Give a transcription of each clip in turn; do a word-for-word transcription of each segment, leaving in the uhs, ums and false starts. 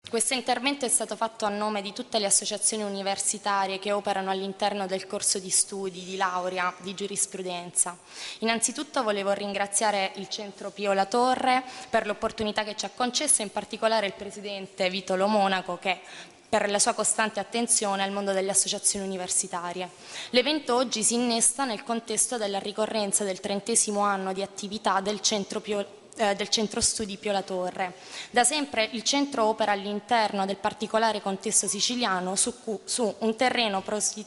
Questo intervento è stato fatto a nome di tutte le associazioni universitarie che operano all'interno del corso di studi, di laurea, di giurisprudenza. Innanzitutto volevo ringraziare il Centro Pio La Torre per l'opportunità che ci ha concesso, in particolare il Presidente Vitolo Monaco, che per la sua costante attenzione al mondo delle associazioni universitarie. L'evento oggi si innesta nel contesto della ricorrenza del trentesimo anno di attività del Centro Pio del Centro Studi Pio La Torre. Da sempre il centro opera all'interno del particolare contesto siciliano su, su un terreno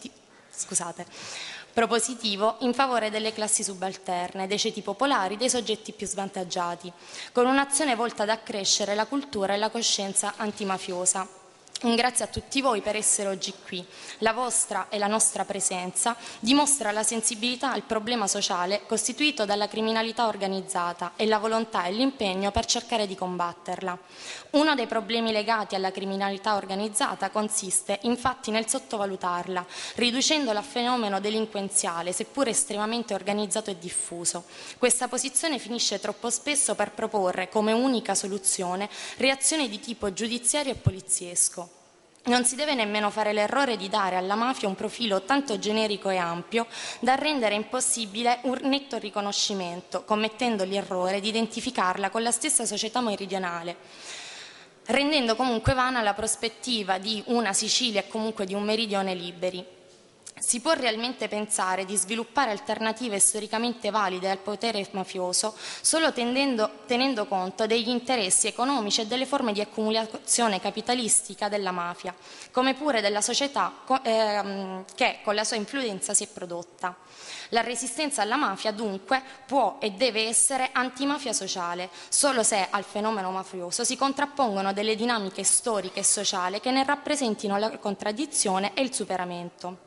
scusate, propositivo in favore delle classi subalterne, dei ceti popolari, dei soggetti più svantaggiati, con un'azione volta ad accrescere la cultura e la coscienza antimafiosa. Ringrazio a tutti voi per essere oggi qui. La vostra e la nostra presenza dimostra la sensibilità al problema sociale costituito dalla criminalità organizzata e la volontà e l'impegno per cercare di combatterla. Uno dei problemi legati alla criminalità organizzata consiste infatti nel sottovalutarla, riducendola a fenomeno delinquenziale, seppur estremamente organizzato e diffuso. Questa posizione finisce troppo spesso per proporre come unica soluzione reazioni di tipo giudiziario e poliziesco. Non si deve nemmeno fare l'errore di dare alla mafia un profilo tanto generico e ampio da rendere impossibile un netto riconoscimento, commettendo l'errore di identificarla con la stessa società meridionale, rendendo comunque vana la prospettiva di una Sicilia e comunque di un meridione liberi. Si può realmente pensare di sviluppare alternative storicamente valide al potere mafioso solo tendendo, tenendo conto degli interessi economici e delle forme di accumulazione capitalistica della mafia, come pure della società ehm, che con la sua influenza si è prodotta. La resistenza alla mafia dunque può e deve essere antimafia sociale, solo se al fenomeno mafioso si contrappongono delle dinamiche storiche e sociali che ne rappresentino la contraddizione e il superamento.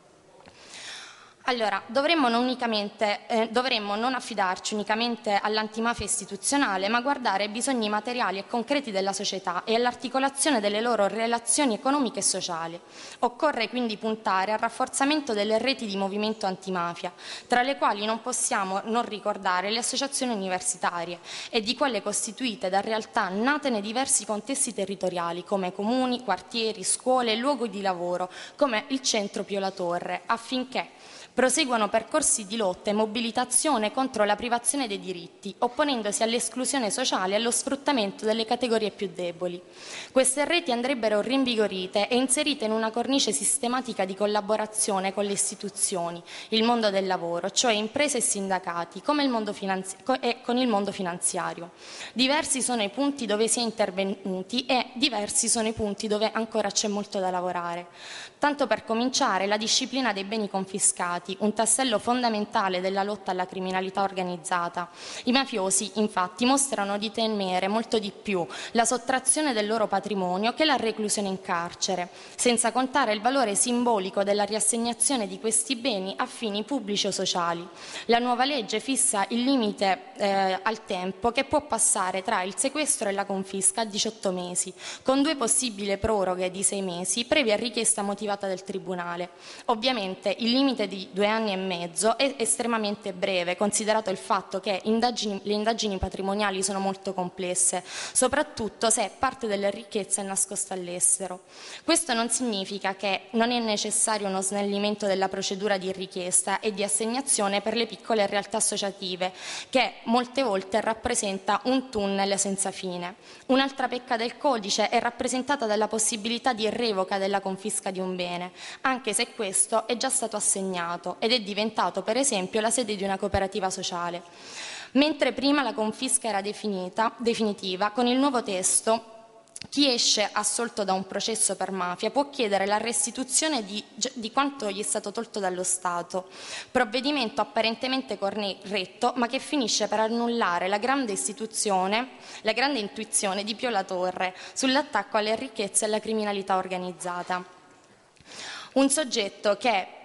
Allora, dovremmo non, unicamente, eh, dovremmo non affidarci unicamente all'antimafia istituzionale, ma guardare ai bisogni materiali e concreti della società e all'articolazione delle loro relazioni economiche e sociali. Occorre quindi puntare al rafforzamento delle reti di movimento antimafia, tra le quali non possiamo non ricordare le associazioni universitarie e di quelle costituite da realtà nate nei diversi contesti territoriali, come comuni, quartieri, scuole e luoghi di lavoro, come il Centro Pio La Torre, affinché proseguono percorsi di lotta e mobilitazione contro la privazione dei diritti, opponendosi all'esclusione sociale e allo sfruttamento delle categorie più deboli. Queste reti andrebbero rinvigorite e inserite in una cornice sistematica di collaborazione con le istituzioni, il mondo del lavoro, cioè imprese e sindacati, come il mondo finanzi- e con il mondo finanziario. Diversi sono i punti dove si è intervenuti e diversi sono i punti dove ancora c'è molto da lavorare. Tanto per cominciare, la disciplina dei beni confiscati, un tassello fondamentale della lotta alla criminalità organizzata. I mafiosi, infatti, mostrano di temere molto di più la sottrazione del loro patrimonio che la reclusione in carcere, senza contare il valore simbolico della riassegnazione di questi beni a fini pubblici o sociali. La nuova legge fissa il limite eh, al tempo che può passare tra il sequestro e la confisca a diciotto mesi, con due possibili proroghe di sei mesi, previa richiesta motivata del Tribunale. Ovviamente il limite di due anni e mezzo è estremamente breve, considerato il fatto che indagini, le indagini patrimoniali sono molto complesse, soprattutto se parte della ricchezza è nascosta all'estero. Questo non significa che non è necessario uno snellimento della procedura di richiesta e di assegnazione per le piccole realtà associative, che molte volte rappresenta un tunnel senza fine. Un'altra pecca del codice è rappresentata dalla possibilità di revoca della confisca di un bene, anche se questo è già stato assegnato ed è diventato per esempio la sede di una cooperativa sociale. Mentre prima la confisca era definita, definitiva, con il nuovo testo chi esce assolto da un processo per mafia può chiedere la restituzione di, di quanto gli è stato tolto dallo Stato, provvedimento apparentemente corretto ma che finisce per annullare la grande istituzione, la grande intuizione di Pio La Torre sull'attacco alle ricchezze e alla criminalità organizzata. Un soggetto che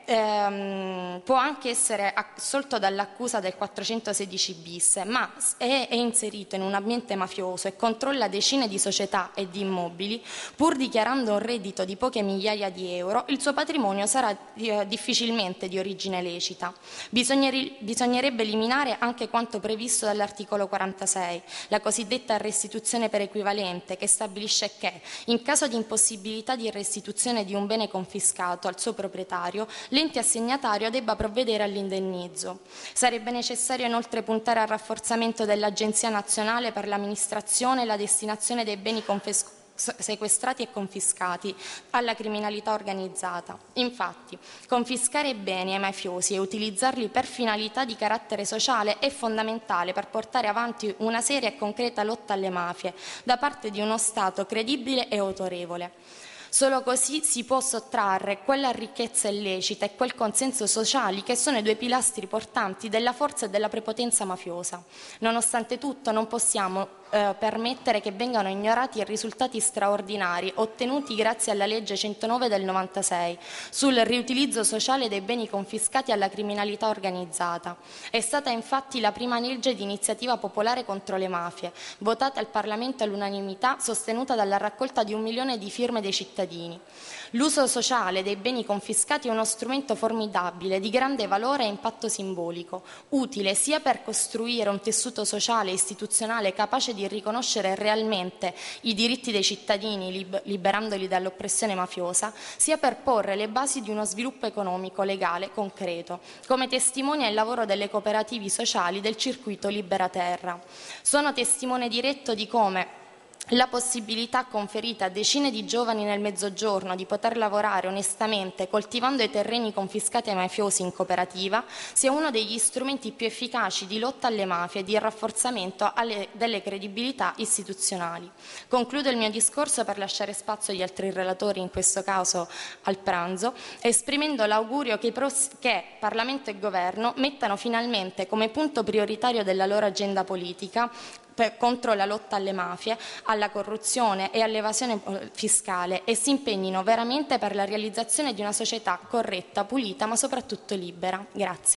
ehm, può anche essere assolto dall'accusa del quattrocentosedici bis, ma è, è inserito in un ambiente mafioso e controlla decine di società e di immobili, pur dichiarando un reddito di poche migliaia di euro, il suo patrimonio sarà eh, difficilmente di origine lecita. Bisogneri, bisognerebbe eliminare anche quanto previsto dall'articolo quarantasei, la cosiddetta restituzione per equivalente, che stabilisce che, in caso di impossibilità di restituzione di un bene confiscato al suo proprietario, l'ente assegnatario debba provvedere all'indennizzo. Sarebbe necessario inoltre puntare al rafforzamento dell'Agenzia Nazionale per l'amministrazione e la destinazione dei beni confiscati sequestrati e confiscati alla criminalità organizzata. Infatti, confiscare beni ai mafiosi e utilizzarli per finalità di carattere sociale è fondamentale per portare avanti una seria e concreta lotta alle mafie da parte di uno Stato credibile e autorevole. Solo così si può sottrarre quella ricchezza illecita e quel consenso sociale che sono i due pilastri portanti della forza e della prepotenza mafiosa. Nonostante tutto non possiamo eh, permettere che vengano ignorati i risultati straordinari ottenuti grazie alla legge centonove del novantasei sul riutilizzo sociale dei beni confiscati alla criminalità organizzata. È stata infatti la prima legge di iniziativa popolare contro le mafie, votata al Parlamento all'unanimità, sostenuta dalla raccolta di un milione di firme dei cittadini. L'uso sociale dei beni confiscati è uno strumento formidabile, di grande valore e impatto simbolico, utile sia per costruire un tessuto sociale e istituzionale capace di riconoscere realmente i diritti dei cittadini, lib- liberandoli dall'oppressione mafiosa, sia per porre le basi di uno sviluppo economico, legale, concreto, come testimonia il lavoro delle cooperative sociali del circuito Libera Terra. Sono testimone diretto di come la possibilità conferita a decine di giovani nel Mezzogiorno di poter lavorare onestamente coltivando i terreni confiscati ai mafiosi in cooperativa sia uno degli strumenti più efficaci di lotta alle mafie e di rafforzamento alle, delle credibilità istituzionali. Concludo il mio discorso per lasciare spazio agli altri relatori, in questo caso al pranzo, esprimendo l'augurio che, che Parlamento e Governo mettano finalmente come punto prioritario della loro agenda politica per, contro la lotta alle mafie, alla corruzione e all'evasione fiscale e si impegnino veramente per la realizzazione di una società corretta, pulita ma soprattutto libera. Grazie.